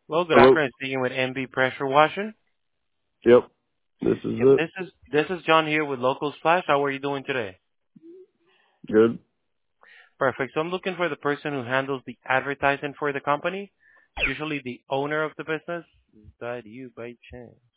Well, good Hello. afternoon. Speaking with MB Pressure Washing. Yep. This is Yep, it. this is John here with Local Splash. How are you doing today? Good. Perfect. So I'm looking for the person who handles the advertising for the company. Usually the owner of the business. Is that you by chance?